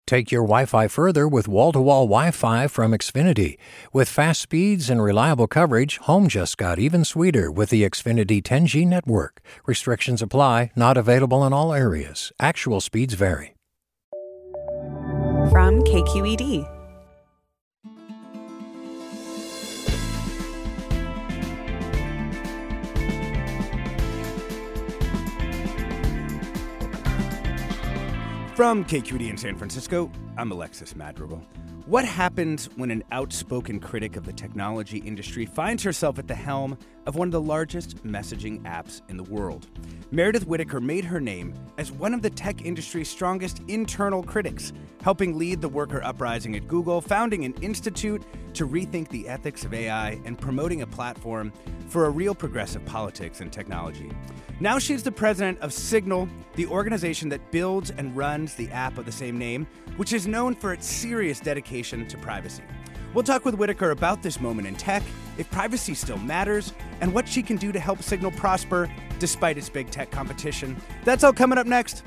Take your Wi-Fi further with wall-to-wall Wi-Fi from Xfinity. With fast speeds and reliable coverage, home just got even sweeter with the Xfinity 10G network. Restrictions apply, not available in all areas. Actual speeds vary. From KQED. From KQED in San Francisco, I'm Alexis Madrigal. What happens when an outspoken critic of the technology industry finds herself at the helm of one of the largest messaging apps in the world? Meredith Whittaker made her name as one of the tech industry's strongest internal critics, helping lead the worker uprising at Google, founding an institute to rethink the ethics of AI, and promoting a platform for a real progressive politics and technology. Now she's the president of Signal, the organization that builds and runs the app of the same name, which is known for its serious dedication to privacy. We'll talk with Whittaker about this moment in tech, if privacy still matters, and what she can do to help Signal prosper despite its big tech competition. That's all coming up next.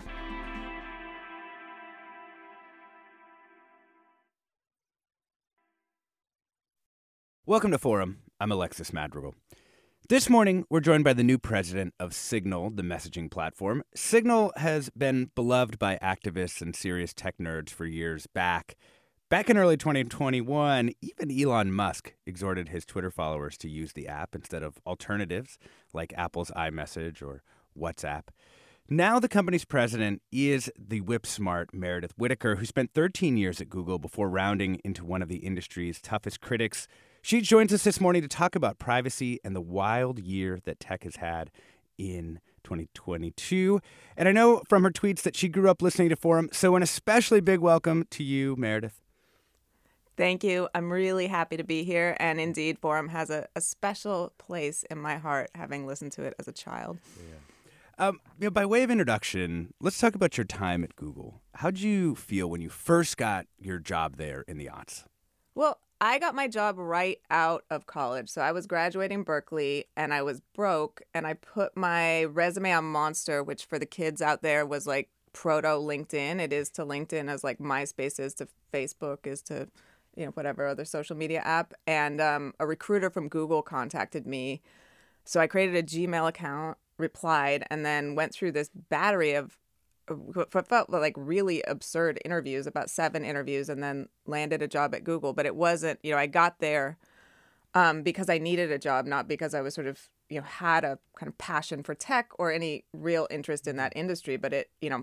Welcome to Forum. I'm Alexis Madrigal. This morning, we're joined by the new president of Signal, the messaging platform. Signal has been beloved by activists and serious tech nerds for years back. Back in early 2021, even Elon Musk exhorted his Twitter followers to use the app instead of alternatives like Apple's iMessage or WhatsApp. Now the company's president is the whip-smart Meredith Whittaker, who spent 13 years at Google before rounding into one of the industry's toughest critics. She joins us this morning to talk about privacy and the wild year that tech has had in 2022. And I know from her tweets that she grew up listening to Forum, so an especially big welcome to you, Meredith. Thank you. I'm really happy to be here. And indeed, Forum has a special place in my heart, having listened to it as a child. Yeah. By way of introduction, let's talk about your time at Google. How did you feel when you first got your job there in the aughts? Well, I got my job right out of college. So I was graduating Berkeley and I was broke, and I put my resume on Monster, which for the kids out there was like proto LinkedIn. It is to LinkedIn as like MySpace is to Facebook is to, whatever other social media app. And a recruiter from Google contacted me. So I created a Gmail account, replied, and then went through this battery of what felt like really absurd interviews, about 7 interviews, and then landed a job at Google. But it wasn't, I got there because I needed a job, not because I was sort of, had a kind of passion for tech or any real interest in that industry. But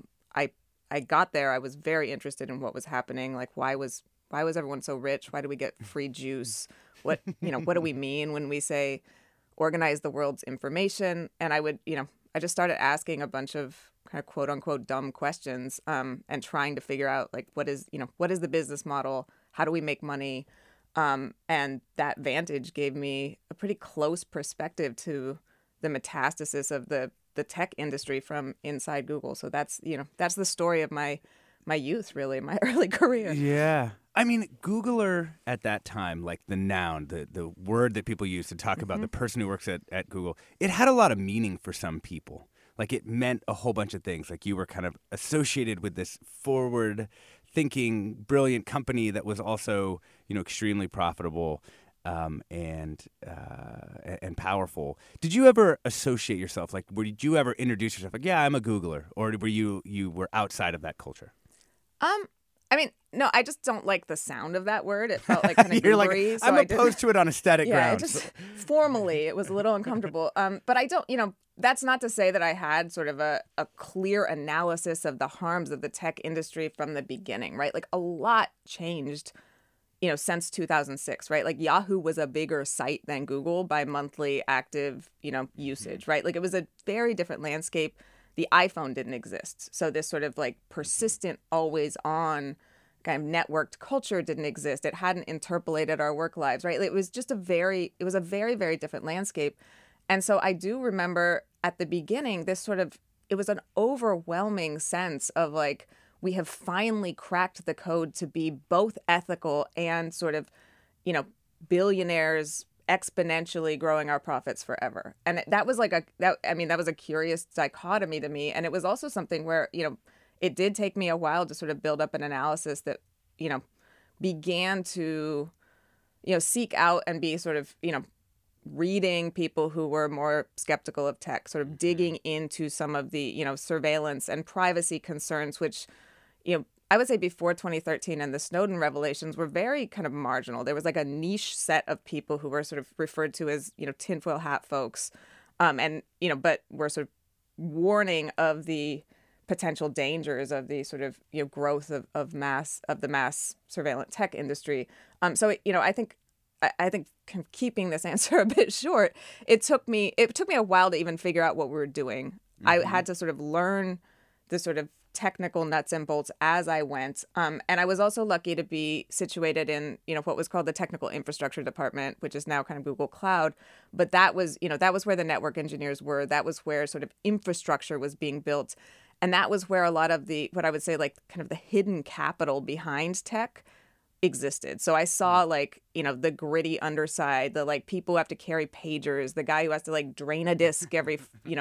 I got there. I was very interested in what was happening. Like, why was everyone so rich? Why do we get free juice? What do we mean when we say organize the world's information? And I would, I just started asking a bunch of kind of quote unquote dumb questions and trying to figure out like, what is the business model? How do we make money? And that vantage gave me a pretty close perspective to the metastasis of the tech industry from inside Google. So that's the story of my youth, really, my early career. Yeah. I mean, Googler at that time, like the noun, the word that people use to talk about the person who works at Google, it had a lot of meaning for some people. Like it meant a whole bunch of things. Like you were kind of associated with this forward-thinking, brilliant company that was also, extremely profitable and powerful. Did you ever associate yourself? Like, did you ever introduce yourself? Like, yeah, I'm a Googler, or were you were outside of that culture? I mean, no, I just don't like the sound of that word. It felt like kind of You're goobery, like, so I'm opposed to it on aesthetic grounds. Formally, it was a little uncomfortable. But I don't, that's not to say that I had sort of a clear analysis of the harms of the tech industry from the beginning, right? Like a lot changed, since 2006, right? Like Yahoo was a bigger site than Google by monthly active, usage, right? Like it was a very different landscape. The iPhone didn't exist. So this sort of like persistent, always on kind of networked culture didn't exist. It hadn't interpolated our work lives, right? It was a very, very different landscape. And so I do remember at the beginning, it was an overwhelming sense of like, we have finally cracked the code to be both ethical and sort of, billionaires exponentially growing our profits forever. And that was like that was a curious dichotomy to me. And it was also something where, it did take me a while to sort of build up an analysis that, began to, seek out and be sort of, reading people who were more skeptical of tech, sort of digging into some of the, surveillance and privacy concerns, which, I would say before 2013 and the Snowden revelations were very kind of marginal. There was like a niche set of people who were sort of referred to as, tinfoil hat folks, but were sort of warning of the potential dangers of the sort of, growth of the mass surveillance tech industry. I think kind of keeping this answer a bit short, it took me a while to even figure out what we were doing. Mm-hmm. I had to sort of learn the sort of technical nuts and bolts as I went. And I was also lucky to be situated in, what was called the technical infrastructure department, which is now kind of Google Cloud. But that was where the network engineers were. That was where sort of infrastructure was being built. And that was where a lot of the, what I would say, like kind of the hidden capital behind tech existed. So I saw the gritty underside, the people who have to carry pagers, the guy who has to drain a disk every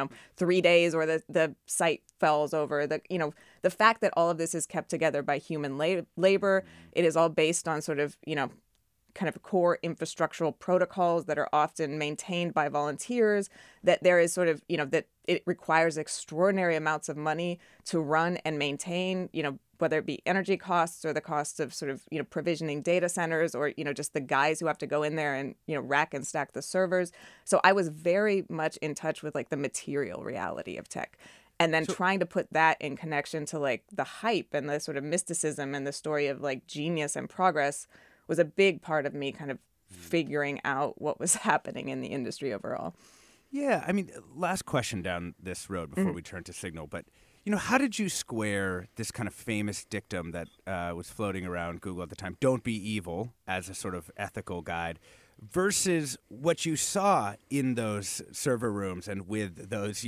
3 days or the site falls over, the fact that all of this is kept together by human labor. It is all based on sort of kind of core infrastructural protocols that are often maintained by volunteers, that there is sort of that it requires extraordinary amounts of money to run and maintain, whether it be energy costs or the costs of sort of, provisioning data centers or, just the guys who have to go in there and, rack and stack the servers. So I was very much in touch with the material reality of tech. And then trying to put that in connection to the hype and the sort of mysticism and the story of genius and progress was a big part of me kind of figuring out what was happening in the industry overall. Yeah. I mean, last question down this road before we turn to Signal, but how did you square this kind of famous dictum that was floating around Google at the time, don't be evil, as a sort of ethical guide, versus what you saw in those server rooms and with those,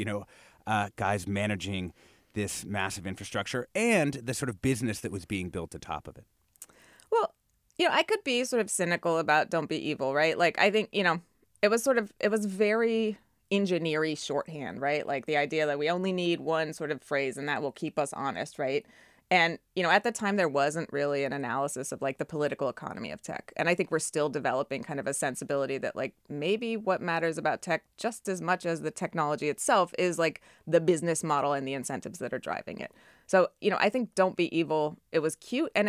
guys managing this massive infrastructure and the sort of business that was being built atop of it? Well, I could be sort of cynical about don't be evil, right? I think, it was very engineering shorthand, right? The idea that we only need one sort of phrase and that will keep us honest, right? And, at the time there wasn't really an analysis of the political economy of tech. And I think we're still developing kind of a sensibility that maybe what matters about tech just as much as the technology itself is the business model and the incentives that are driving it. So, I think don't be evil. It was cute. And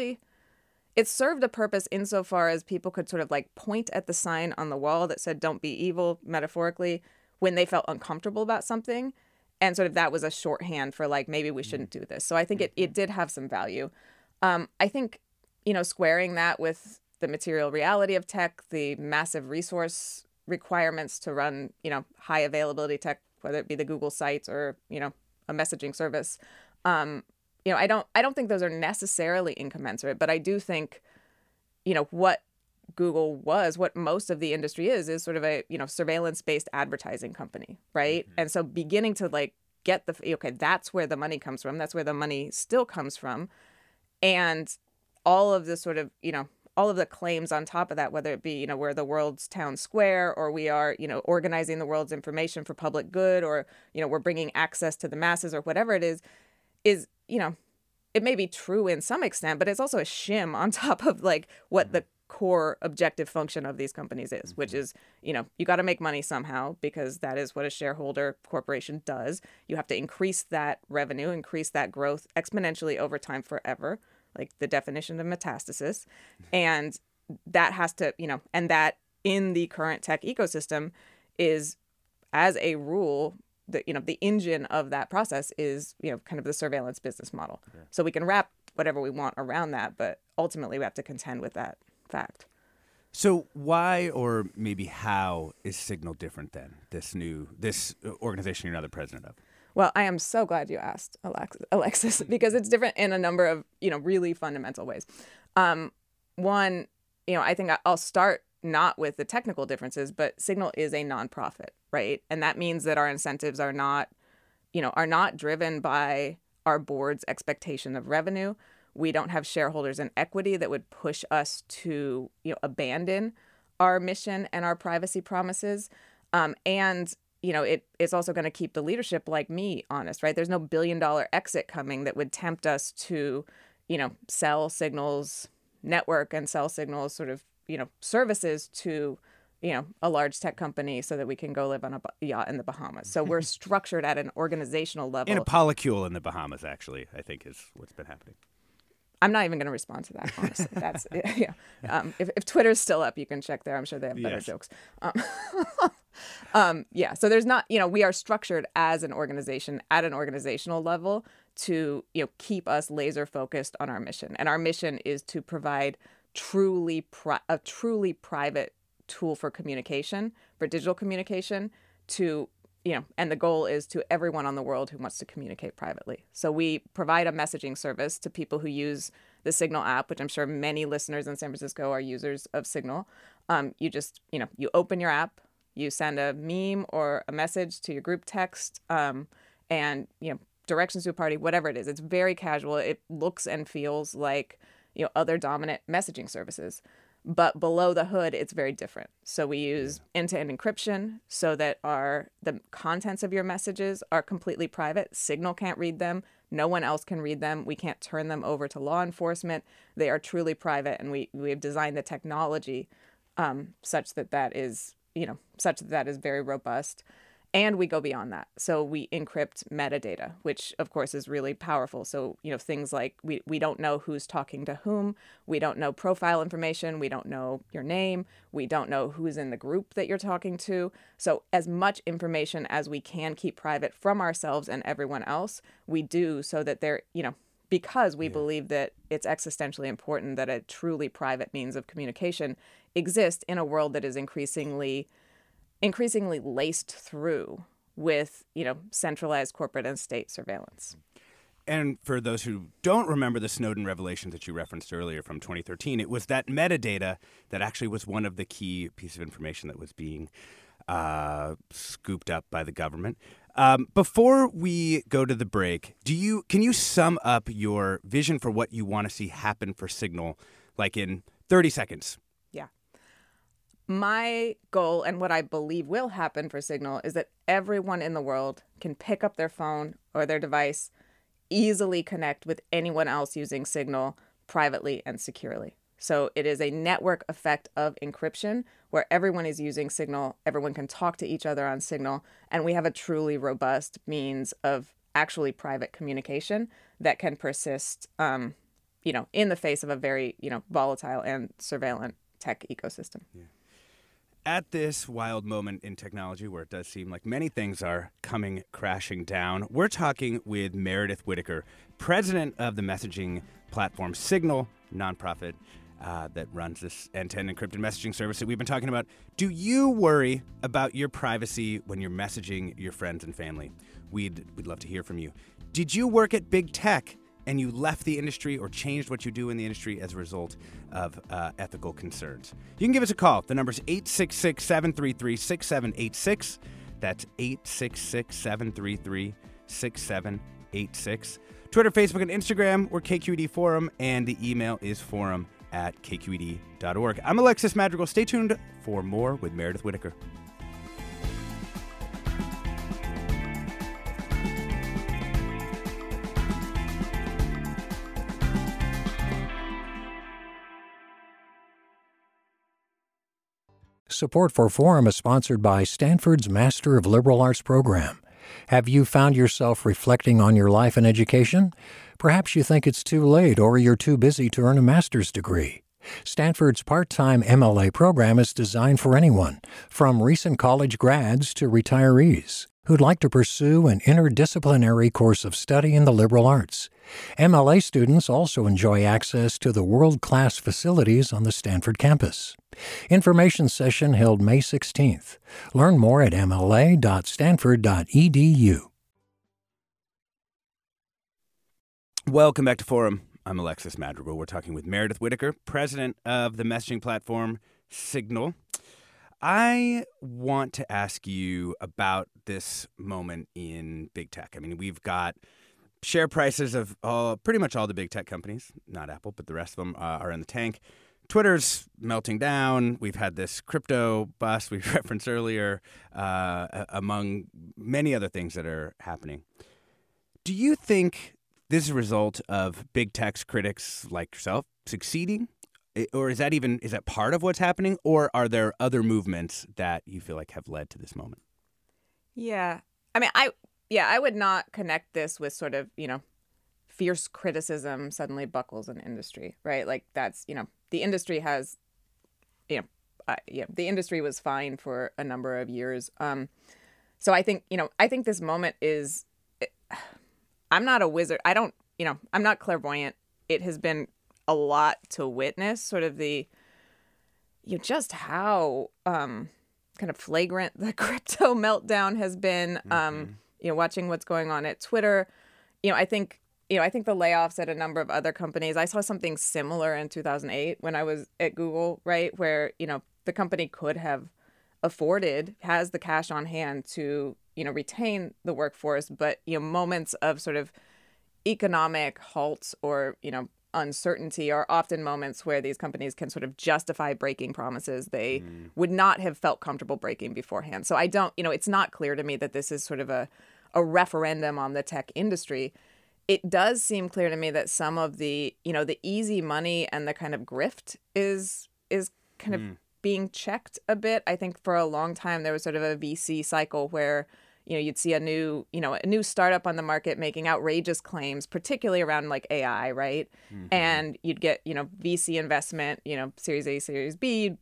it served a purpose insofar as people could sort of point at the sign on the wall that said, don't be evil, metaphorically, when they felt uncomfortable about something. And sort of that was a shorthand for maybe we shouldn't do this. So I think it did have some value. I think, squaring that with the material reality of tech, the massive resource requirements to run, high availability tech, whether it be the Google sites or, a messaging service, I don't think those are necessarily incommensurate, but I do think, what Google was, what most of the industry is sort of a, surveillance-based advertising company, right? Mm-hmm. And so beginning to get that's where the money comes from. That's where the money still comes from. And all of the sort of, all of the claims on top of that, whether it be, we're the world's town square, or we are, organizing the world's information for public good, or, we're bringing access to the masses, or whatever it is, it may be true in some extent, but it's also a shim on top of what the core objective function of these companies is, which is, you got to make money somehow because that is what a shareholder corporation does. You have to increase that revenue, increase that growth exponentially over time forever, the definition of metastasis. And that has to, and that in the current tech ecosystem is, as a rule, the engine of that process is, kind of the surveillance business model. Yeah. So we can wrap whatever we want around that, but ultimately we have to contend with that fact. So why, or maybe how, is Signal different than this organization you're now the president of? Well, I am so glad you asked, Alexis, because it's different in a number of, really fundamental ways. One, I think I'll start not with the technical differences, but Signal is a nonprofit, right? And that means that our incentives are not driven by our board's expectation of revenue. We don't have shareholders in equity that would push us to, abandon our mission and our privacy promises. And, it's also going to keep the leadership like me honest, right? There's no billion-dollar exit coming that would tempt us to, sell Signal's network and sell Signal's sort of, services to, a large tech company so that we can go live on a yacht in the Bahamas. So we're structured at an organizational level. In a polycule in the Bahamas, actually, I think is what's been happening. I'm not even going to respond to that, honestly. That's yeah. If Twitter's still up, you can check there. I'm sure they have better jokes. So there's not, we are structured as an organization at an organizational level to, keep us laser focused on our mission. And our mission is to provide a truly private tool for communication, for digital communication to, and the goal is to everyone on the world who wants to communicate privately. So we provide a messaging service to people who use the Signal app, which I'm sure many listeners in San Francisco are users of Signal. You just, you open your app, you send a meme or a message to your group text, and, directions to a party, whatever it is. It's very casual. It looks and feels like, other dominant messaging services. But below the hood, it's very different. So we use end-to-end encryption so that the contents of your messages are completely private. Signal can't read them. No one else can read them. We can't turn them over to law enforcement. They are truly private, and we have designed the technology such that is very robust. And we go beyond that. So we encrypt metadata, which of course is really powerful. So, things like we don't know who's talking to whom. We don't know profile information. We don't know your name. We don't know who's in the group that you're talking to. So as much information as we can keep private from ourselves and everyone else, we do so that because we believe that it's existentially important that a truly private means of communication exists in a world that is increasingly laced through with, centralized corporate and state surveillance. And for those who don't remember the Snowden revelations that you referenced earlier from 2013, it was that metadata that actually was one of the key pieces of information that was being scooped up by the government. Before we go to the break, can you sum up your vision for what you want to see happen for Signal, like in 30 seconds? My goal and what I believe will happen for Signal is that everyone in the world can pick up their phone or their device, easily connect with anyone else using Signal privately and securely. So it is a network effect of encryption where everyone is using Signal, everyone can talk to each other on Signal, and we have a truly robust means of actually private communication that can persist, in the face of a very, volatile and surveillant tech ecosystem. Yeah. At this wild moment in technology where it does seem like many things are coming crashing down, we're talking with Meredith Whittaker, president of the messaging platform Signal, nonprofit that runs this end-to-end encrypted messaging service that we've been talking about. Do you worry about your privacy when you're messaging your friends and family? We'd love to hear from you. Did you work at big tech and you left the industry or changed what you do in the industry as a result of ethical concerns? You can give us a call. The number's 866-733-6786. That's 866-733-6786. Twitter, Facebook, and Instagram, we're KQED Forum, and the email is forum@kqed.org. I'm Alexis Madrigal. Stay tuned for more with Meredith Whittaker. Support for Forum is sponsored by Stanford's Master of Liberal Arts program. Have you found yourself reflecting on your life and education? Perhaps you think it's too late or you're too busy to earn a master's degree. Stanford's part-time MLA program is designed for anyone, from recent college grads to retirees, who'd like to pursue an interdisciplinary course of study in the liberal arts. MLA students also enjoy access to the world-class facilities on the Stanford campus. Information session held May 16th. Learn more at mla.stanford.edu. Welcome back to Forum. I'm Alexis Madrigal. We're talking with Meredith Whittaker, president of the messaging platform Signal. I want to ask you about this moment in big tech. I mean, we've got share prices of pretty much all the big tech companies, not Apple, but the rest of them are in the tank. Twitter's melting down. We've had this crypto bust we referenced earlier, among many other things that are happening. Do you think this is a result of big tech's critics like yourself succeeding? Or is that part of what's happening? Or are there other movements that you feel like have led to this moment? Yeah. I mean, I would not connect this with sort of, fierce criticism suddenly buckles an industry, right? Like that's, the industry has, the industry was fine for a number of years. So I think this moment is, I'm not a wizard. I'm not clairvoyant. It has been a lot to witness sort of the, just how kind of flagrant the crypto meltdown has been. Watching what's going on at Twitter, I think the layoffs at a number of other companies. I saw something similar in 2008 when I was at Google, right, where the company could have has the cash on hand to retain the workforce, but moments of sort of economic halts or uncertainty are often moments where these companies can sort of justify breaking promises they would not have felt comfortable breaking beforehand. So I don't, it's not clear to me that this is sort of a referendum on the tech industry. It does seem clear to me that some of the, the easy money and the kind of grift is kind of being checked a bit. I think for a long time there was sort of a VC cycle where you'd see a new startup on the market making outrageous claims, particularly around like AI, right? And you'd get, VC investment, Series A, Series B,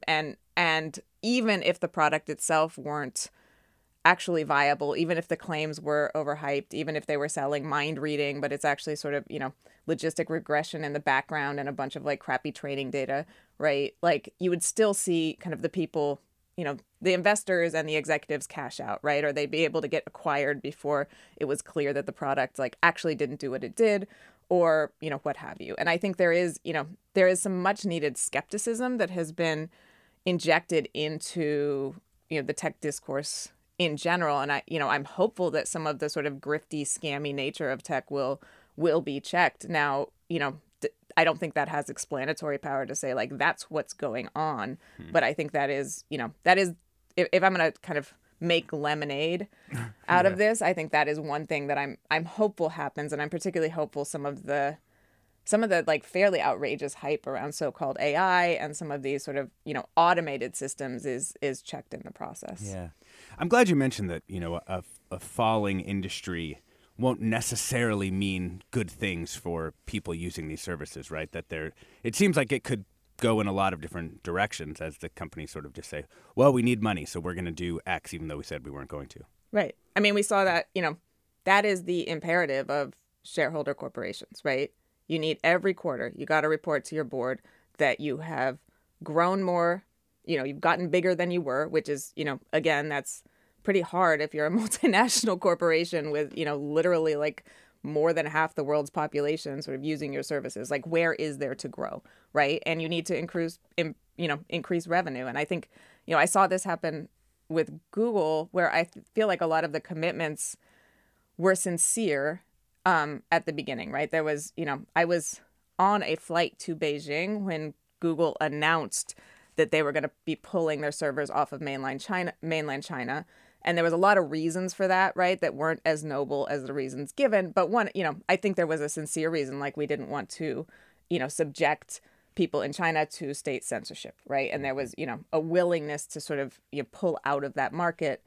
and even if the product itself weren't actually viable, even if the claims were overhyped, even if they were selling mind reading, but it's actually sort of, logistic regression in the background and a bunch of like crappy training data, right? Like you would still see kind of the people, the investors and the executives cash out, right? Or they'd be able to get acquired before it was clear that the product like actually didn't do what it did, or, what have you. And I think there is some much needed skepticism that has been injected into, the tech discourse in general. And I'm hopeful that some of the sort of grifty, scammy nature of tech will be checked. Now, I don't think that has explanatory power to say like that's what's going on. But I think that is if I'm going to kind of make lemonade out of this, I think that is one thing that I'm hopeful happens, and I'm particularly hopeful some of the like fairly outrageous hype around so-called AI and some of these sort of automated systems is checked in the process. Yeah, I'm glad you mentioned that a falling industry won't necessarily mean good things for people using these services, right? It seems like it could go in a lot of different directions as the companies sort of just say, well, we need money, so we're going to do X, even though we said we weren't going to. Right. I mean, we saw that, that is the imperative of shareholder corporations, right? You need every quarter, you got to report to your board that you have grown more, you've gotten bigger than you were, which is, again, that's pretty hard if you're a multinational corporation with, literally like more than half the world's population sort of using your services. Like, where is there to grow, right? And you need to increase revenue. And I think, I saw this happen with Google, where I feel like a lot of the commitments were sincere at the beginning, right? There was, I was on a flight to Beijing when Google announced that they were going to be pulling their servers off of mainland China. And there was a lot of reasons for that, right, that weren't as noble as the reasons given. But one, I think there was a sincere reason, like we didn't want to, subject people in China to state censorship, right? And there was, a willingness to sort of pull out of that market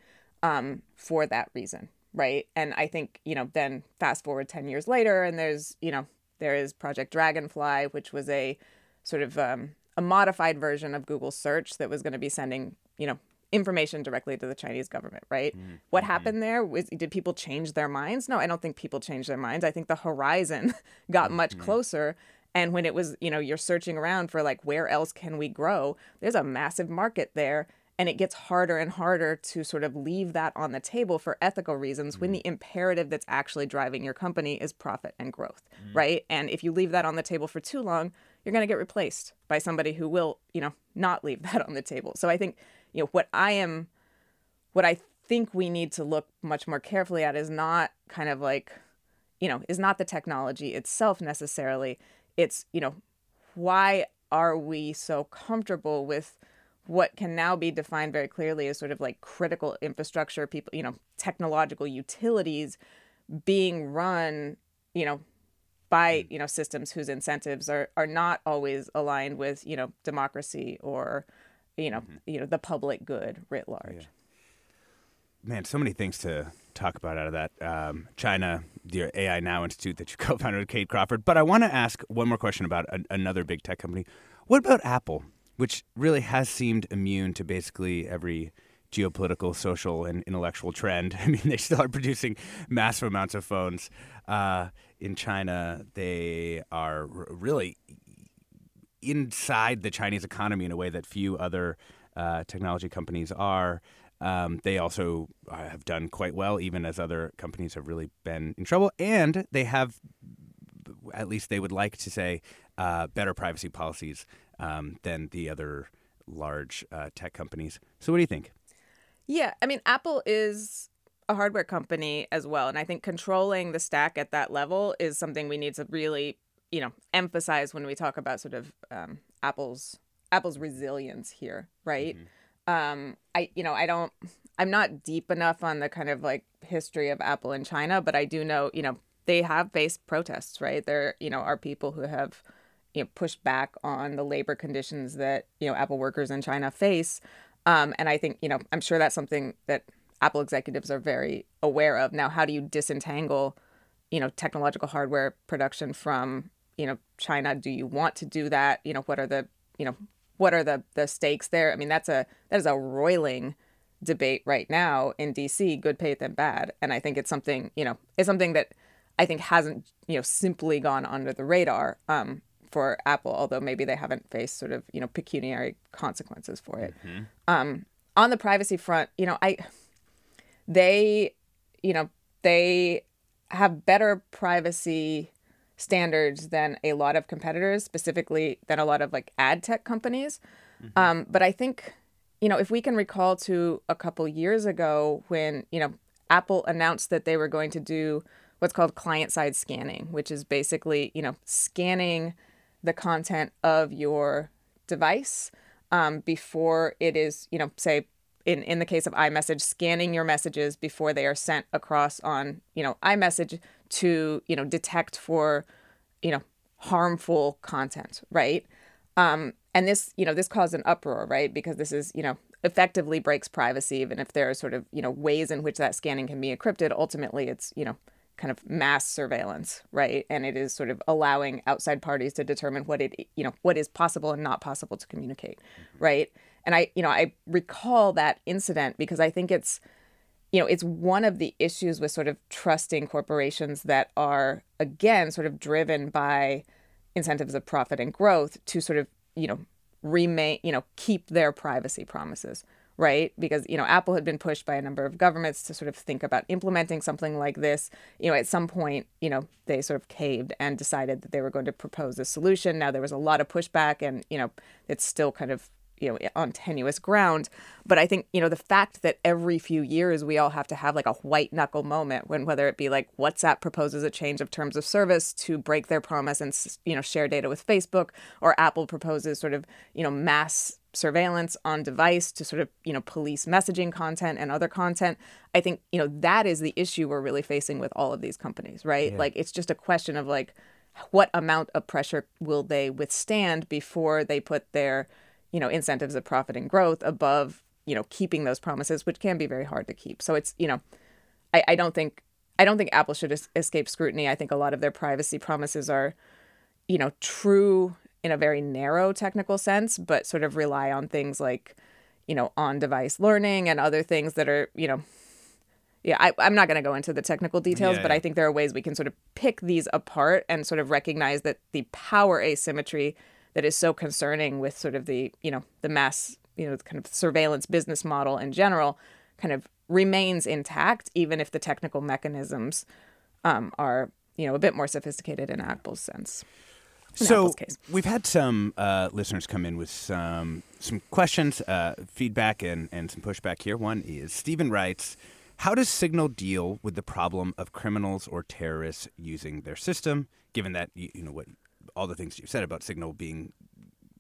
for that reason, right? And I think, then fast forward 10 years later, and there is Project Dragonfly, which was a sort of a modified version of Google Search that was going to be sending, information directly to the Chinese government, right? What happened there? Did people change their minds? No, I don't think people changed their minds. I think the horizon got much closer. And when it was, you're searching around for like, where else can we grow? There's a massive market there. And it gets harder and harder to sort of leave that on the table for ethical reasons when the imperative that's actually driving your company is profit and growth, right? And if you leave that on the table for too long, you're going to get replaced by somebody who will, not leave that on the table. So I think, what I think we need to look much more carefully at is not kind of like, is not the technology itself necessarily. It's, why are we so comfortable with what can now be defined very clearly as sort of like critical infrastructure, people, technological utilities being run, by, systems whose incentives are not always aligned with, democracy or, the public good writ large. Yeah. Man, so many things to talk about out of that. China, the AI Now Institute that you co-founded with Kate Crawford. But I want to ask one more question about another big tech company. What about Apple, which really has seemed immune to basically every geopolitical, social, and intellectual trend? I mean, they still are producing massive amounts of phones. In China, they are really inside the Chinese economy in a way that few other technology companies are. They also have done quite well, even as other companies have really been in trouble. And they have, at least they would like to say, better privacy policies than the other large tech companies. So what do you think? Yeah, I mean, Apple is a hardware company as well. And I think controlling the stack at that level is something we need to really, emphasize when we talk about sort of Apple's resilience here, right? I'm not deep enough on the kind of like history of Apple in China, but I do know, they have faced protests, right? There, are people who have, pushed back on the labor conditions that, Apple workers in China face. And I think, I'm sure that's something that Apple executives are very aware of. Now, how do you disentangle, technological hardware production from, China? Do you want to do that? What are the stakes there? I mean, that is a roiling debate right now in DC, good faith and bad. And I think it's something that I think hasn't, simply gone under the radar for Apple, although maybe they haven't faced sort of, pecuniary consequences for it. On the privacy front, they have better privacy standards than a lot of competitors, specifically than a lot of like ad tech companies. But I think, if we can recall to a couple years ago when, Apple announced that they were going to do what's called client-side scanning, which is basically, scanning the content of your device before it is, say, in the case of iMessage, scanning your messages before they are sent across on, iMessage to, detect for, harmful content, right? And this, this caused an uproar, right? Because this is, effectively breaks privacy, even if there are sort of, ways in which that scanning can be encrypted. Ultimately, it's, kind of mass surveillance, right? And it is sort of allowing outside parties to determine what is possible and not possible to communicate, right? And I recall that incident because I think it's one of the issues with sort of trusting corporations that are, again, sort of driven by incentives of profit and growth to sort of, keep their privacy promises, right? Because, Apple had been pushed by a number of governments to sort of think about implementing something like this. At some point, they sort of caved and decided that they were going to propose a solution. Now, there was a lot of pushback and, it's still kind of, on tenuous ground. But I think, the fact that every few years we all have to have like a white knuckle moment when whether it be like WhatsApp proposes a change of terms of service to break their promise and, share data with Facebook, or Apple proposes sort of, mass surveillance on device to sort of, police messaging content and other content. I think, that is the issue we're really facing with all of these companies, right? Yeah. Like, it's just a question of like, what amount of pressure will they withstand before they put their incentives of profit and growth above, keeping those promises, which can be very hard to keep. So it's, I don't think Apple should escape scrutiny. I think a lot of their privacy promises are, true in a very narrow technical sense, but sort of rely on things like, on-device learning and other things that are, I'm not going to go into the technical details, but I think there are ways we can sort of pick these apart and sort of recognize that the power asymmetry that is so concerning with sort of the, the mass, kind of surveillance business model in general kind of remains intact, even if the technical mechanisms are, a bit more sophisticated in Apple's sense. So we've had some listeners come in with some questions, feedback, and some pushback here. One is Stephen writes, how does Signal deal with the problem of criminals or terrorists using their system, given that, what all the things you've said about Signal being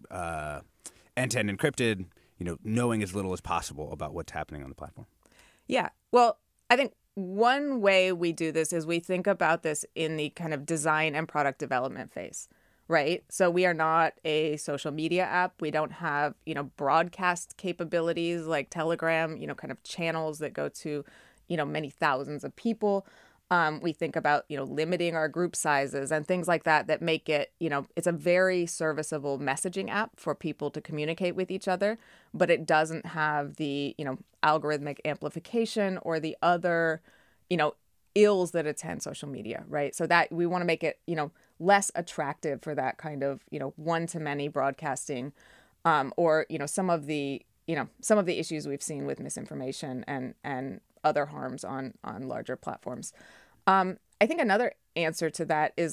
end-to-end encrypted, knowing as little as possible about what's happening on the platform? Yeah. Well, I think one way we do this is we think about this in the kind of design and product development phase, right? So we are not a social media app. We don't have, broadcast capabilities like Telegram, kind of channels that go to, many thousands of people. We think about, limiting our group sizes and things like that make it, it's a very serviceable messaging app for people to communicate with each other, but it doesn't have the, algorithmic amplification or the other, ills that attend social media, right? So that we want to make it, less attractive for that kind of, one-to-many broadcasting, or, some of the issues we've seen with misinformation and other harms on larger platforms. I think another answer to that is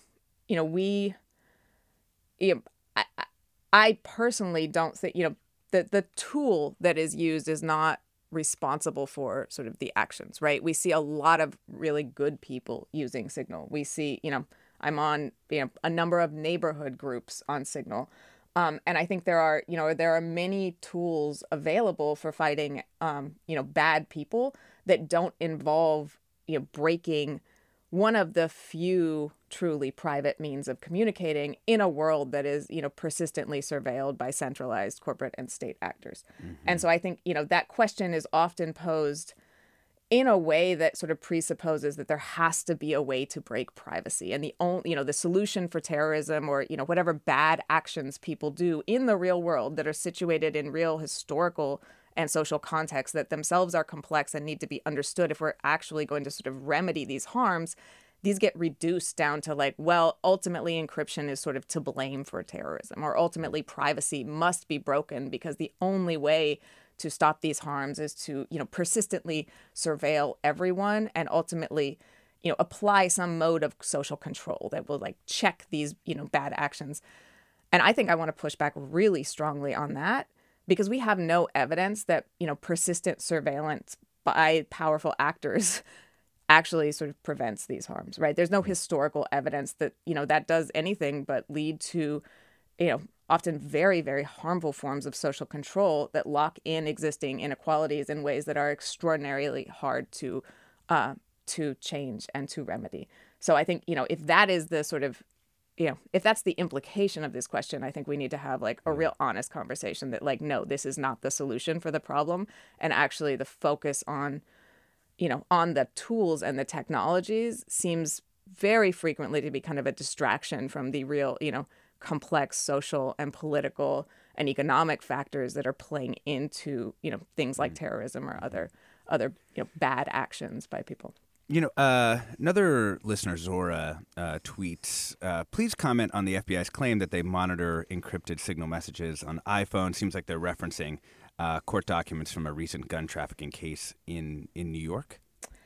I personally don't think, the tool that is used is not responsible for sort of the actions, right? We see a lot of really good people using Signal. We see, I'm on, a number of neighborhood groups on Signal. And I think there are many tools available for fighting, bad people that don't involve, breaking one of the few truly private means of communicating in a world that is, persistently surveilled by centralized corporate and state actors. Mm-hmm. And so I think, that question is often posed in a way that sort of presupposes that there has to be a way to break privacy. And the only, the solution for terrorism or, whatever bad actions people do in the real world that are situated in real historical and social contexts that themselves are complex and need to be understood if we're actually going to sort of remedy these harms, these get reduced down to ultimately encryption is sort of to blame for terrorism, or ultimately privacy must be broken because the only way to stop these harms is to, persistently surveil everyone and ultimately, apply some mode of social control that will check these, bad actions. And I think I want to push back really strongly on that because we have no evidence that, persistent surveillance by powerful actors actually sort of prevents these harms, right? There's no historical evidence that, that does anything but lead to, often very, very harmful forms of social control that lock in existing inequalities in ways that are extraordinarily hard to change and to remedy. So I think, if that is the sort of, if that's the implication of this question, I think we need to have a real honest conversation that no, this is not the solution for the problem. And actually the focus on, on the tools and the technologies seems very frequently to be kind of a distraction from the real, complex social and political and economic factors that are playing into, things like terrorism or other bad actions by people. Another listener, Zora, tweets, please comment on the FBI's claim that they monitor encrypted Signal messages on iPhone. Seems like they're referencing court documents from a recent gun trafficking case in New York.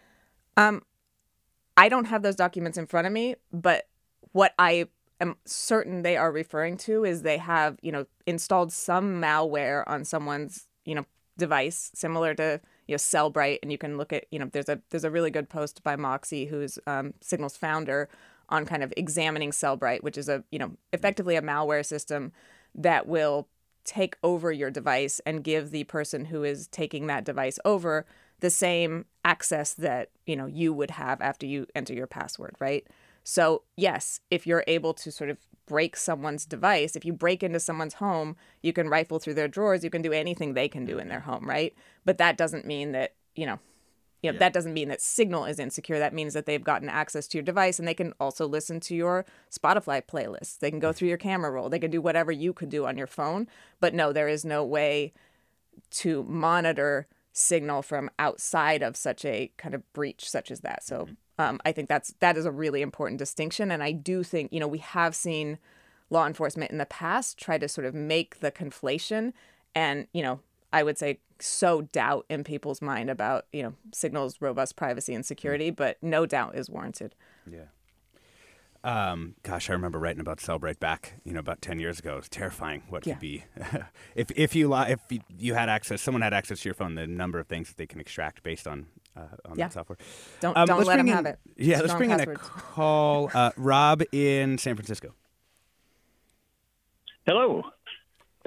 I don't have those documents in front of me, but what I am certain they are referring to is they have, installed some malware on someone's, device similar to, Cellbrite. And you can look at, there's a really good post by Moxie, who's Signal's founder, on kind of examining Cellbrite, which is effectively a malware system that will take over your device and give the person who is taking that device over the same access that, you would have after you enter your password, right? So yes, if you're able to sort of break someone's device, if you break into someone's home, you can rifle through their drawers, you can do anything they can do in their home, right? But that doesn't mean that, that doesn't mean that Signal is insecure. That means that they've gotten access to your device and they can also listen to your Spotify playlists. They can go through your camera roll. They can do whatever you could do on your phone. But no, there is no way to monitor Signal from outside of such a kind of breach such as that. So I think that is a really important distinction. And I do think, we have seen law enforcement in the past try to sort of make the conflation and, I would say sow doubt in people's mind about, Signal's robust privacy and security, but no doubt is warranted. Yeah. Gosh, I remember writing about Cellbrite back, about 10 years ago. It was terrifying what could be. if you had access, someone had access to your phone, the number of things that they can extract based on that software. Don't let them have it. Yeah, let's bring in a call. Rob in San Francisco. Hello.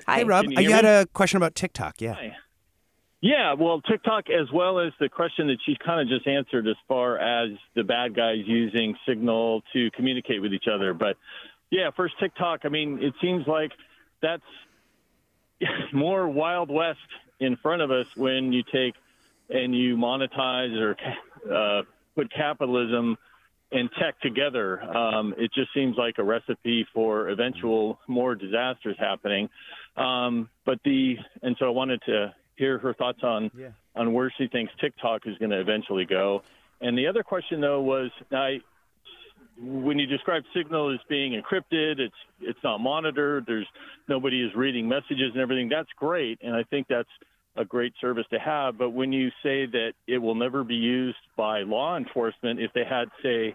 Hey, Hi. Rob, Can you hear you had me? a question about TikTok. Yeah. Hi. Yeah, well, TikTok, as well as the question that she kind of just answered as far as the bad guys using Signal to communicate with each other. But, yeah, first TikTok, I mean, it seems like that's more Wild West in front of us when you take and you monetize or put capitalism and tech together. It just seems like a recipe for eventual more disasters happening. And so I wanted to hear her thoughts on where she thinks TikTok is going to eventually go. And the other question, though, was when you describe Signal as being encrypted, it's not monitored, nobody is reading messages and everything. That's great, and I think that's a great service to have. But when you say that it will never be used by law enforcement, if they had, say,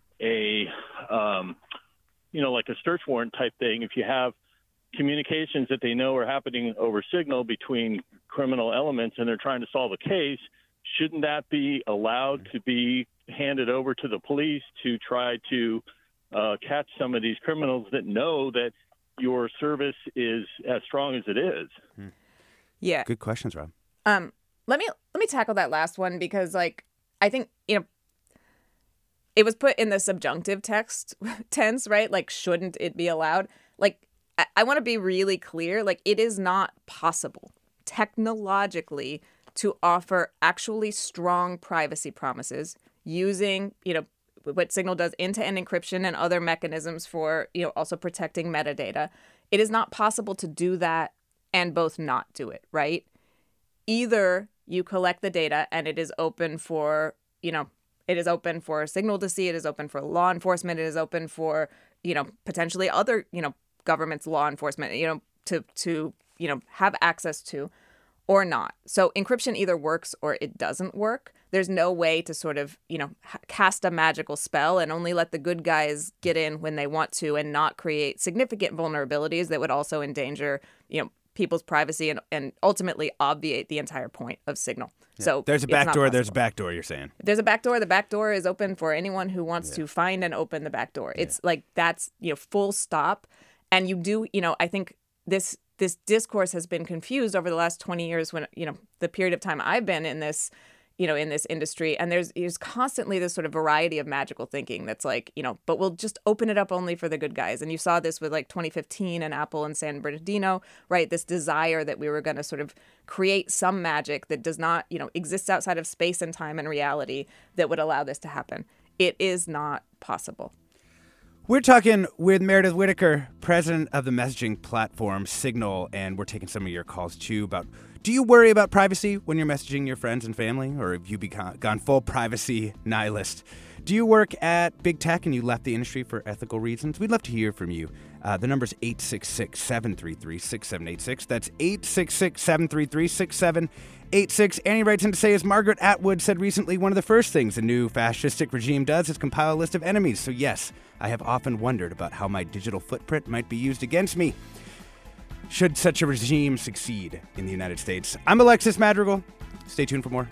like a search warrant type thing, if you have communications that they know are happening over Signal between criminal elements and they're trying to solve a case, shouldn't that be allowed to be handed over to the police to try to catch some of these criminals that know that your service is as strong as it is? Yeah. Good questions, Rob. Let me tackle that last one because, like, I think, it was put in the subjunctive tense, right? Like, shouldn't it be allowed? Like, I want to be really clear. Like, it is not possible technologically to offer actually strong privacy promises using, what Signal does, end-to-end encryption and other mechanisms for, also protecting metadata. It is not possible to do that and both not do it, right? Either you collect the data and it is open for, it is open for Signal to see, it is open for law enforcement, it is open for, potentially other, government's law enforcement, to have access to, or not. So encryption either works or it doesn't work. There's no way to sort of, cast a magical spell and only let the good guys get in when they want to and not create significant vulnerabilities that would also endanger, people's privacy and ultimately obviate the entire point of Signal. Yeah. So there's a back door. There's a back door, you're saying. There's a back door. The back door is open for anyone who wants to find and open the back door. It's like that's, full stop. And you do, I think this discourse has been confused over the last 20 years when, the period of time I've been in this, in this industry. And there's constantly this sort of variety of magical thinking that's like, but we'll just open it up only for the good guys. And you saw this with like 2015 and Apple and San Bernardino, right? This desire that we were going to sort of create some magic that does not, exists outside of space and time and reality that would allow this to happen. It is not possible. We're talking with Meredith Whittaker, president of the messaging platform Signal, and we're taking some of your calls too about, do you worry about privacy when you're messaging your friends and family, or have you gone full privacy nihilist? Do you work at big tech and you left the industry for ethical reasons? We'd love to hear from you. The number's 866-733-6786. That's 866-733-6786. Annie writes in to say, as Margaret Atwood said recently, one of the first things a new fascistic regime does is compile a list of enemies. So yes, I have often wondered about how my digital footprint might be used against me should such a regime succeed in the United States. I'm Alexis Madrigal. Stay tuned for more.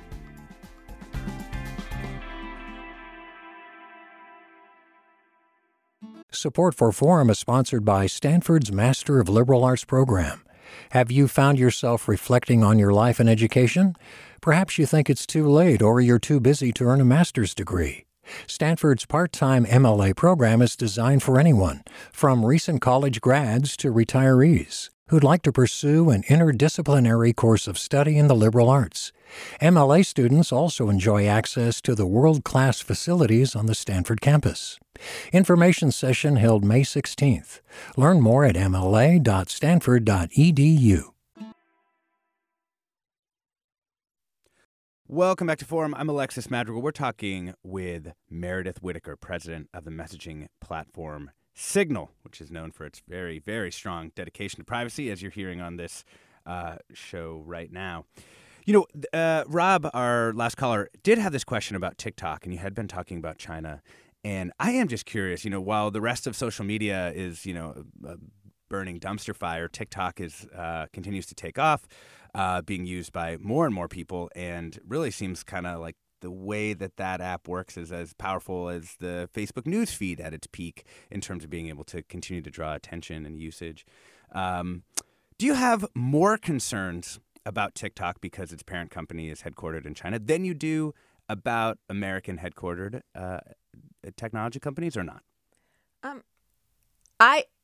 Support for Forum is sponsored by Stanford's Master of Liberal Arts program. Have you found yourself reflecting on your life and education? Perhaps you think it's too late or you're too busy to earn a master's degree. Stanford's part-time MLA program is designed for anyone, from recent college grads to retirees, who'd like to pursue an interdisciplinary course of study in the liberal arts. MLA students also enjoy access to the world-class facilities on the Stanford campus. Information session held May 16th. Learn more at mla.stanford.edu. Welcome back to Forum. I'm Alexis Madrigal. We're talking with Meredith Whittaker, president of the messaging platform Signal, which is known for its very, very strong dedication to privacy, as you're hearing on this show right now. Rob, our last caller, did have this question about TikTok, and you had been talking about China. And I am just curious, while the rest of social media is, a burning dumpster fire, TikTok continues to take off, being used by more and more people, and really seems kind of like the way that app works is as powerful as the Facebook news feed at its peak in terms of being able to continue to draw attention and usage. Do Do you have more concerns about TikTok because its parent company is headquartered in China than you do about American headquartered technology companies, or not? I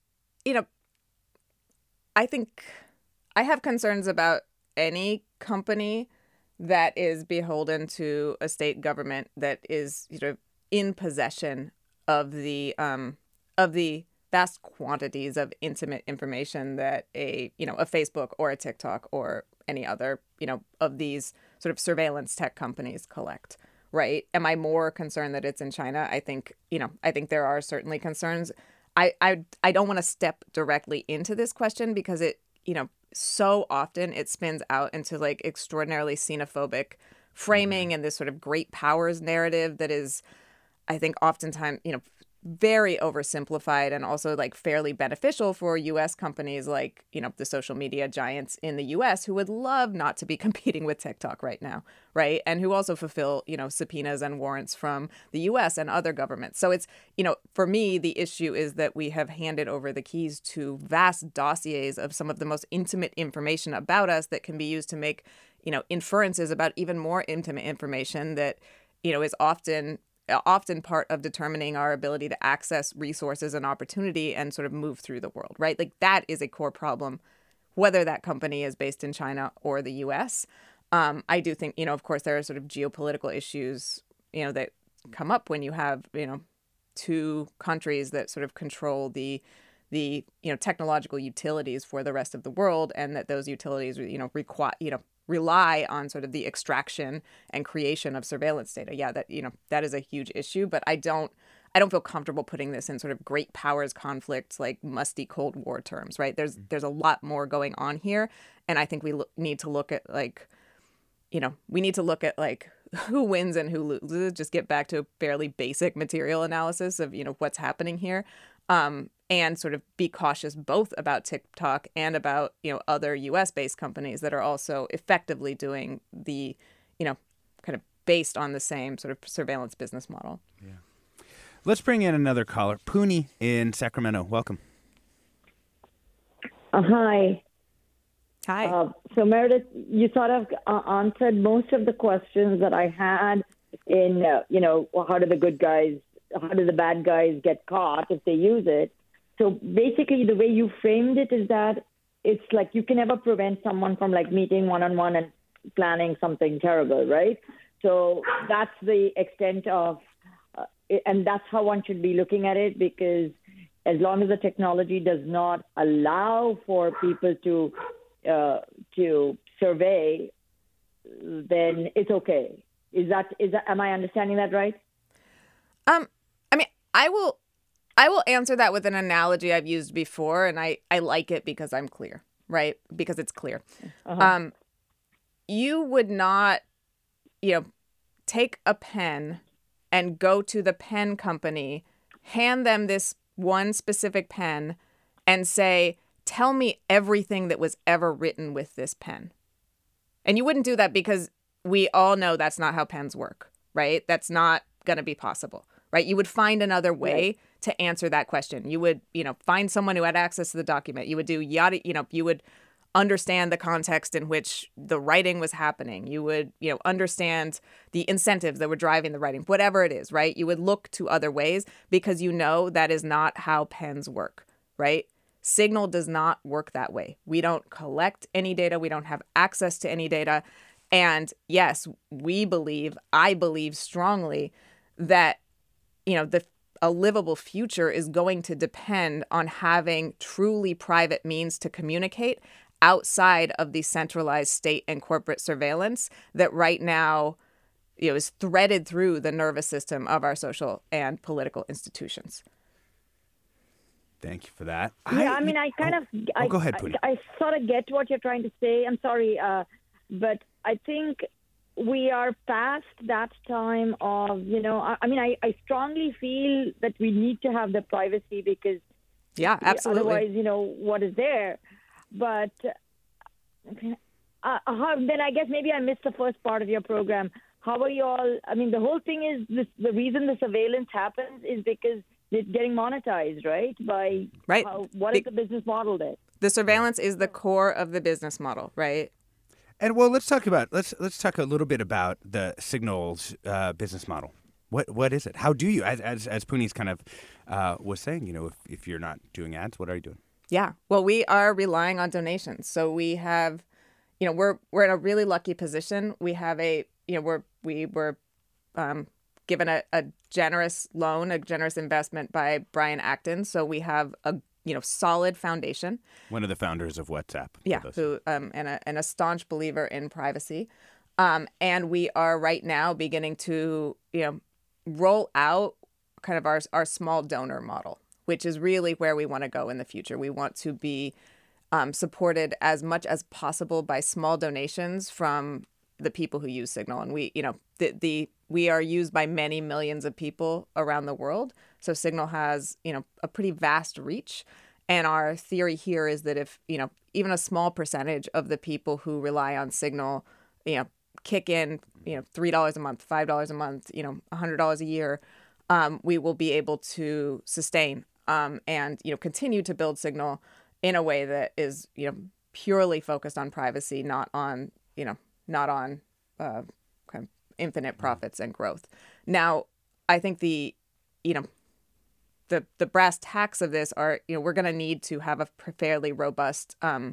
think I have concerns about any company that is beholden to a state government that is in possession of the vast quantities of intimate information that a Facebook or a TikTok or any other of these sort of surveillance tech companies collect. Right? Am I more concerned that it's in China? I think there are certainly concerns. I don't want to step directly into this question because it so often it spins out into like extraordinarily xenophobic framing and this sort of great powers narrative that is, I think, oftentimes, very oversimplified and also like fairly beneficial for U.S. companies like, the social media giants in the U.S. who would love not to be competing with TikTok right now, right? And who also fulfill, subpoenas and warrants from the U.S. and other governments. So it's, for me, the issue is that we have handed over the keys to vast dossiers of some of the most intimate information about us that can be used to make, inferences about even more intimate information that, is often part of determining our ability to access resources and opportunity and sort of move through the world, right? Like that is a core problem, whether that company is based in China or the U.S. I do think, of course, there are sort of geopolitical issues, that come up when you have, two countries that sort of control the technological utilities for the rest of the world, and that those utilities, rely on sort of the extraction and creation of surveillance data. Yeah, that is a huge issue, but I don't feel comfortable putting this in sort of great powers conflicts, like musty Cold War terms, right? There's a lot more going on here, and I think we need to look at who wins and who loses. Just get back to a fairly basic material analysis of what's happening here. And sort of be cautious both about TikTok and about, other U.S.-based companies that are also effectively doing the, kind of based on the same sort of surveillance business model. Yeah. Let's bring in another caller. Puni in Sacramento. Welcome. Hi. Hi. So Meredith, you sort of answered most of the questions that I had in, how do the bad guys get caught if they use it? So basically, the way you framed it is that it's like you can never prevent someone from like meeting one-on-one and planning something terrible, right? So that's the extent of, and that's how one should be looking at it, because as long as the technology does not allow for people to survey, then it's okay. Is that am I understanding that right? I will answer that with an analogy I've used before, and I like it because I'm clear, right? Because it's clear. Uh-huh. You would not, take a pen and go to the pen company, hand them this one specific pen, and say, tell me everything that was ever written with this pen. And you wouldn't do that because we all know that's not how pens work, right? That's not going to be possible, right? You would find another way to answer that question. You would, find someone who had access to the document. You would do you would understand the context in which the writing was happening. You would, understand the incentives that were driving the writing, whatever it is, right? You would look to other ways because that is not how pens work, right? Signal does not work that way. We don't collect any data. We don't have access to any data. And yes, I believe strongly that, a livable future is going to depend on having truly private means to communicate outside of the centralized state and corporate surveillance that right now, is threaded through the nervous system of our social and political institutions. Thank you for that. Yeah, go ahead, Puni. I sort of get what you're trying to say. I'm sorry, but I think we are past that time of, I strongly feel that we need to have the privacy because yeah, absolutely. Otherwise, what is there? But then I guess maybe I missed the first part of your program. How are you all? The whole thing is the reason the surveillance happens is because it's getting monetized, right? What is the business model there? The surveillance is the core of the business model, right? And well, let's talk a little bit about the Signal's business model. What is it? How do you, as Puni's kind of was saying, if you're not doing ads, what are you doing? Yeah. Well, we are relying on donations. So we have, we're in a really lucky position. We have we were given a generous loan, a generous investment by Brian Acton. So we have a solid foundation. One of the founders of WhatsApp. Yeah, who and a staunch believer in privacy. And we are right now beginning to roll out kind of our small donor model, which is really where we want to go in the future. We want to be supported as much as possible by small donations from the people who use Signal. And we are used by many millions of people around the world. So Signal has, a pretty vast reach. And our theory here is that if, even a small percentage of the people who rely on Signal, kick in, $3 a month, $5 a month, $100 a year, we will be able to sustain and, continue to build Signal in a way that is, purely focused on privacy, not on kind of infinite profits and growth. Now, I think the brass tacks of this are, we're going to need to have a fairly robust,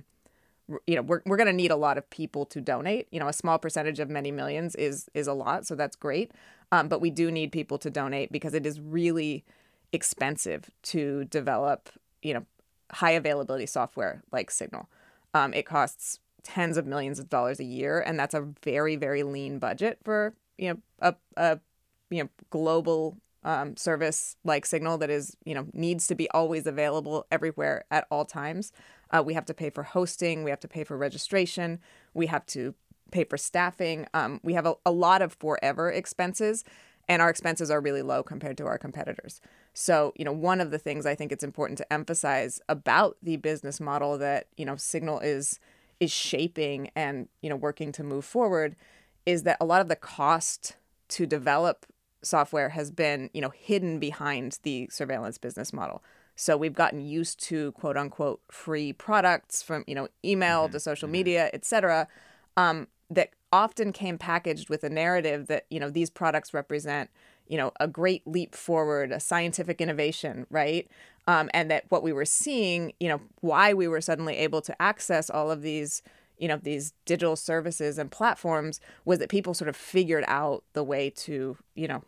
we're going to need a lot of people to donate. A small percentage of many millions is a lot, so that's great. But we do need people to donate because it is really expensive to develop, high availability software like Signal. It costs tens of millions of dollars a year, and that's a very, very lean budget for a global service like Signal that is needs to be always available everywhere at all times. We have to pay for hosting, we have to pay for registration, we have to pay for staffing. We have a lot of forever expenses, and our expenses are really low compared to our competitors. So, one of the things I think it's important to emphasize about the business model that, Signal is shaping and, working to move forward is that a lot of the cost to develop software has been, hidden behind the surveillance business model. So we've gotten used to quote unquote free products from, email to social media, et cetera, that often came packaged with a narrative that, these products represent, a great leap forward, a scientific innovation, right? And that what we were seeing, why we were suddenly able to access all of these, these digital services and platforms was that people sort of figured out the way to,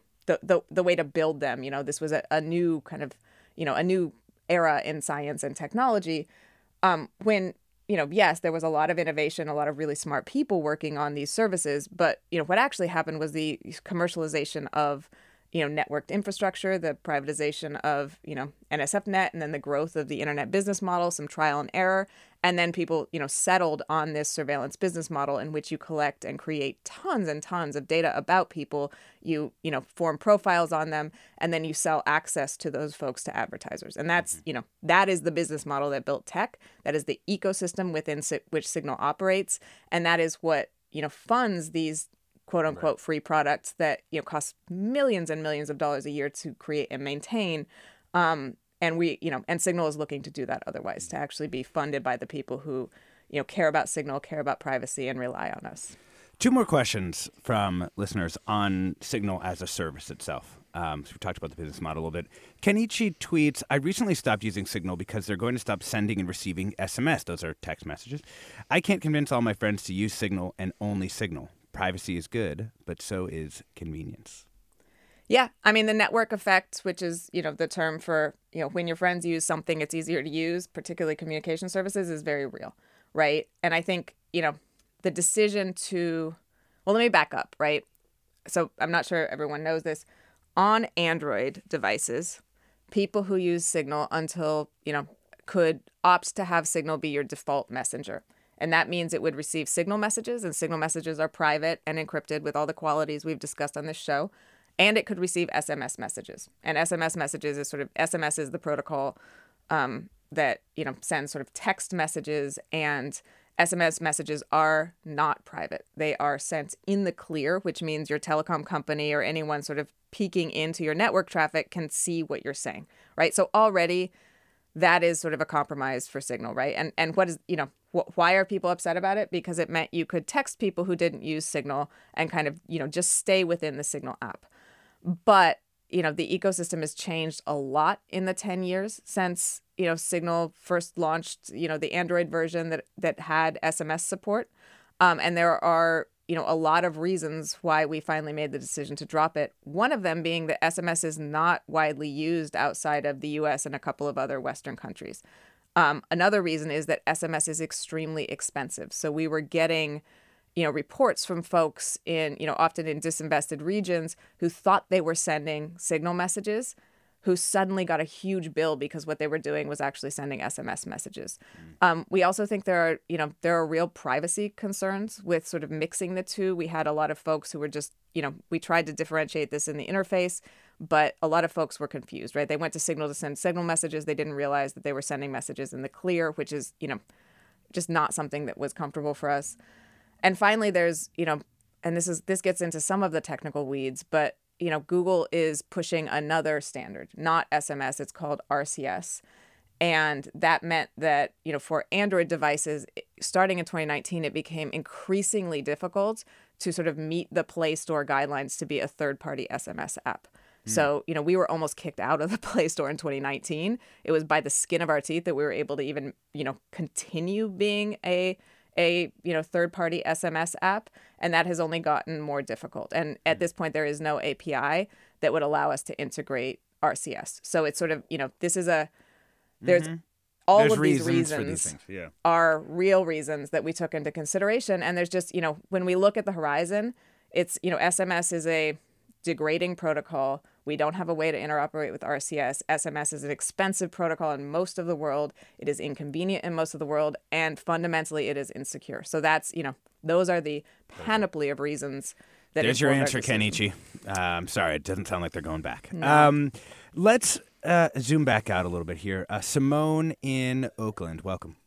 the way to build them. This was a new kind of, a new era in science and technology when, yes, there was a lot of innovation, a lot of really smart people working on these services. But, what actually happened was the commercialization of, networked infrastructure, the privatization of, NSFNet, and then the growth of the internet business model, some trial and error. And then people, settled on this surveillance business model in which you collect and create tons and tons of data about people. You, form profiles on them, and then you sell access to those folks to advertisers. And that's, that is the business model that built tech. That is the ecosystem within which Signal operates. And that is what, funds these quote unquote free products that, cost millions and millions of dollars a year to create and maintain. And we, and Signal is looking to do that otherwise, to actually be funded by the people who, care about Signal, care about privacy, and rely on us. Two more questions from listeners on Signal as a service itself. So we talked about the business model a little bit. Kenichi tweets, I recently stopped using Signal because they're going to stop sending and receiving SMS. Those are text messages. I can't convince all my friends to use Signal and only Signal. Privacy is good, but so is convenience. Yeah. I mean, the network effect, which is, the term for, when your friends use something, it's easier to use, particularly communication services, is very real, right? And I think, the decision to, well, let me back up, right? So I'm not sure everyone knows this. On Android devices, people who use Signal until, could opt to have Signal be your default messenger. And that means it would receive Signal messages, and Signal messages are private and encrypted with all the qualities we've discussed on this show. And it could receive SMS messages. And SMS messages is SMS is the protocol that, sends sort of text messages, and SMS messages are not private. They are sent in the clear, which means your telecom company or anyone sort of peeking into your network traffic can see what you're saying, right? So already that is sort of a compromise for Signal, right? And what is, why are people upset about it? Because it meant you could text people who didn't use Signal and kind of, just stay within the Signal app. But, the ecosystem has changed a lot in the 10 years since, Signal first launched, the Android version that had SMS support. And there are, a lot of reasons why we finally made the decision to drop it. One of them being that SMS is not widely used outside of the US and a couple of other Western countries. Another reason is that SMS is extremely expensive. So we were getting, reports from folks in, often in disinvested regions who thought they were sending Signal messages, who suddenly got a huge bill because what they were doing was actually sending SMS messages. We also think there are real privacy concerns with sort of mixing the two. We had a lot of folks who were just, we tried to differentiate this in the interface, but a lot of folks were confused, right? They went to Signal to send Signal messages. They didn't realize that they were sending messages in the clear, which is, just not something that was comfortable for us. And finally, there's, and this gets into some of the technical weeds, but Google is pushing another standard, not SMS. It's called RCS. And that meant that, for Android devices, starting in 2019, it became increasingly difficult to sort of meet the Play Store guidelines to be a third-party SMS app. So, we were almost kicked out of the Play Store in 2019. It was by the skin of our teeth that we were able to even, continue being a third-party SMS app, and that has only gotten more difficult. And at this point, there is no API that would allow us to integrate RCS. So it's sort of, this is there's of these reasons for these things. Yeah. Are real reasons that we took into consideration. And there's just, when we look at the horizon, it's, SMS is a degrading protocol. We don't have a way to interoperate with RCS. SMS is an expensive protocol in most of the world. It is inconvenient in most of the world. And fundamentally, it is insecure. So that's, those are the panoply of reasons that there's your answer, Kenichi. I'm sorry, it doesn't sound like they're going back. No. Let's zoom back out a little bit here. Simone in Oakland, welcome.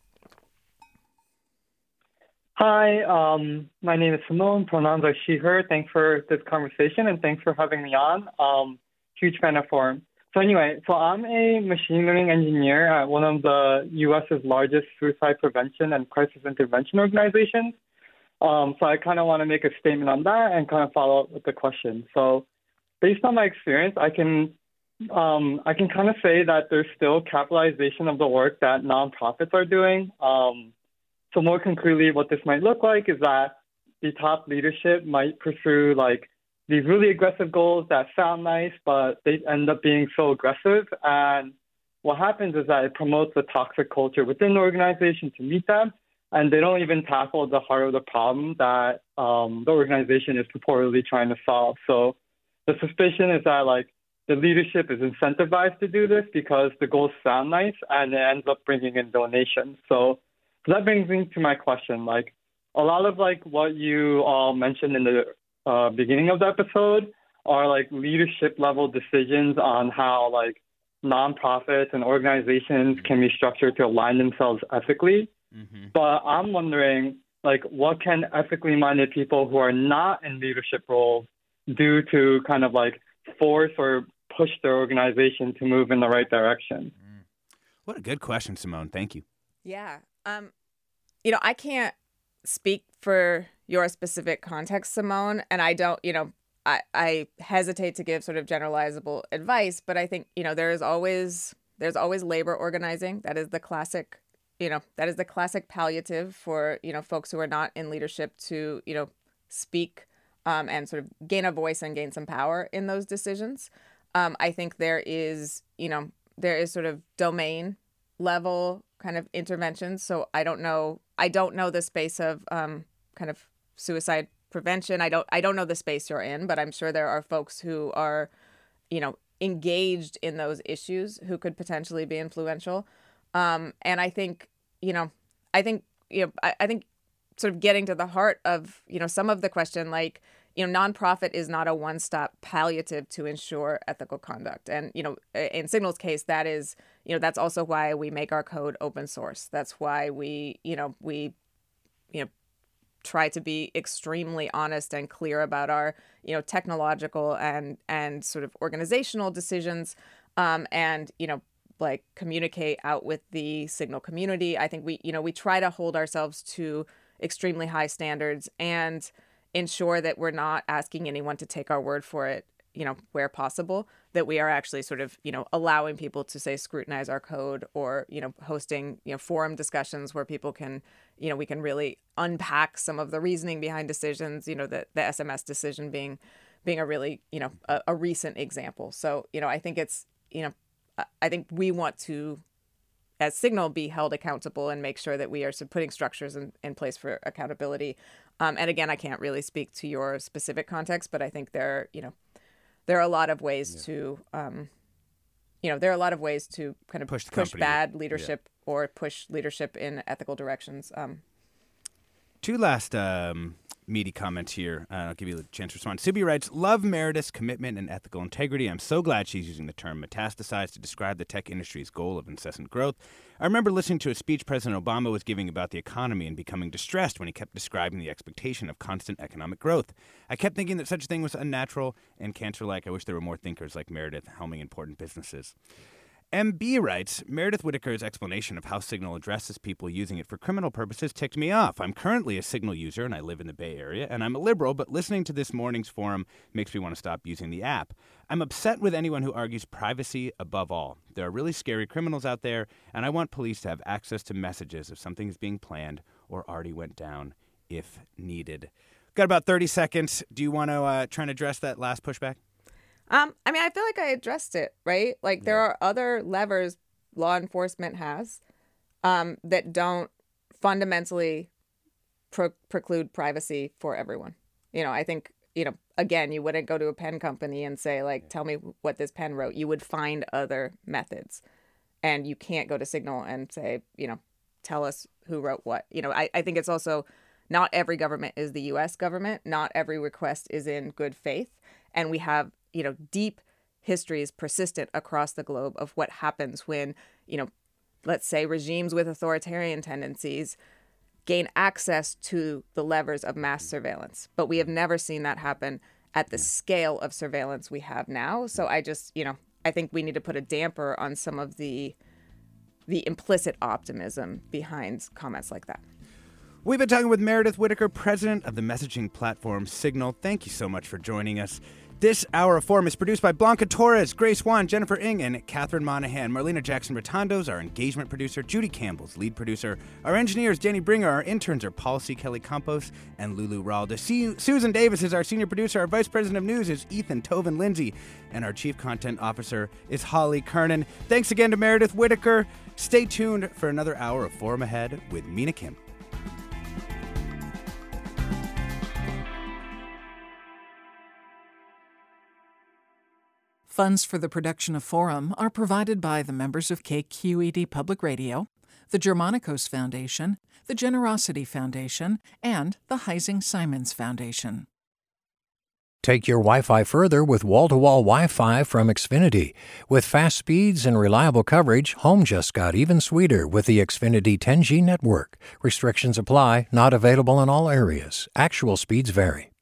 Hi, my name is Simone. Pronouns are she, her. Thanks for this conversation and thanks for having me on. Huge fan of Forum. So anyway, I'm a machine learning engineer at one of the U.S.'s largest suicide prevention and crisis intervention organizations. So I kind of want to make a statement on that and kind of follow up with the question. So based on my experience, I can kind of say that there's still capitalization of the work that nonprofits are doing. So more concretely, what this might look like is that the top leadership might pursue these really aggressive goals that sound nice, but they end up being so aggressive. And what happens is that it promotes a toxic culture within the organization to meet them. And they don't even tackle the heart of the problem that the organization is purportedly trying to solve. So the suspicion is that the leadership is incentivized to do this because the goals sound nice and it ends up bringing in donations. So that brings me to my question. A lot of what you all mentioned in the beginning of the episode are leadership level decisions on how nonprofits and organizations can be structured to align themselves ethically. Mm-hmm. But I'm wondering what can ethically minded people who are not in leadership roles do to kind of force or push their organization to move in the right direction? What a good question, Simone. Thank you. Yeah. I can't speak for your specific context, Simone, and I don't, I hesitate to give sort of generalizable advice, but I think, there's always labor organizing. That is the classic, palliative for, folks who are not in leadership to, speak and sort of gain a voice and gain some power in those decisions. I think there is sort of domain level kind of interventions. So I don't know the space of kind of suicide prevention. I don't know the space you're in, but I'm sure there are folks who are, engaged in those issues who could potentially be influential. And I think sort of getting to the heart of, some of the question, nonprofit is not a one-stop palliative to ensure ethical conduct. And, in Signal's case, that is, that's also why we make our code open source. That's why we try to be extremely honest and clear about our, technological and sort of organizational decisions. And, like communicate out with the Signal community. I think we try to hold ourselves to extremely high standards and ensure that we're not asking anyone to take our word for it, where possible, that we are actually sort of, allowing people to say scrutinize our code or, hosting, forum discussions where people can, we can really unpack some of the reasoning behind decisions, the SMS decision being a really, a recent example. So, I think it's, I think we want to, as Signal, be held accountable and make sure that we are putting structures in place for accountability. And again, I can't really speak to your specific context, but I think there are a lot of ways to, there are a lot of ways to kind of push bad leadership or push leadership in ethical directions. Two last meaty comments here. I'll give you a chance to respond. Subi writes, love Meredith's commitment and ethical integrity. I'm so glad she's using the term metastasize to describe the tech industry's goal of incessant growth. I remember listening to a speech President Obama was giving about the economy and becoming distressed when he kept describing the expectation of constant economic growth. I kept thinking that such a thing was unnatural and cancer-like. I wish there were more thinkers like Meredith helming important businesses. MB writes, Meredith Whittaker's explanation of how Signal addresses people using it for criminal purposes ticked me off. I'm currently a Signal user and I live in the Bay Area, and I'm a liberal, but listening to this morning's forum makes me want to stop using the app. I'm upset with anyone who argues privacy above all. There are really scary criminals out there, and I want police to have access to messages if something is being planned or already went down if needed. Got about 30 seconds. Do you want to try and address that last pushback? I feel like I addressed it, right? Like there are other levers law enforcement has that don't fundamentally preclude privacy for everyone. I think, again, you wouldn't go to a pen company and say, like, tell me what this pen wrote. You would find other methods. And you can't go to Signal and say, tell us who wrote what. I think it's also not every government is the U.S. government. Not every request is in good faith. And we have deep histories persistent across the globe of what happens when, let's say regimes with authoritarian tendencies gain access to the levers of mass surveillance. But we have never seen that happen at the scale of surveillance we have now. So I just, I think we need to put a damper on some of the implicit optimism behind comments like that. We've been talking with Meredith Whittaker, president of the messaging platform Signal. Thank you so much for joining us. This hour of Forum is produced by Blanca Torres, Grace Wan, Jennifer Ng, and Catherine Monahan. Marlena Jackson-Rotondo's our engagement producer. Judy Campbell's lead producer. Our engineer is Danny Bringer. Our interns are Paul C. Kelly Campos and Lulu Ralda. Susan Davis is our senior producer. Our vice president of news is Ethan Toven Lindsay. And our chief content officer is Holly Kernan. Thanks again to Meredith Whittaker. Stay tuned for another hour of Forum Ahead with Mina Kim. Funds for the production of Forum are provided by the members of KQED Public Radio, the Germanicos Foundation, the Generosity Foundation, and the Heising-Simons Foundation. Take your Wi-Fi further with wall-to-wall Wi-Fi from Xfinity. With fast speeds and reliable coverage, home just got even sweeter with the Xfinity 10G network. Restrictions apply, not available in all areas. Actual speeds vary.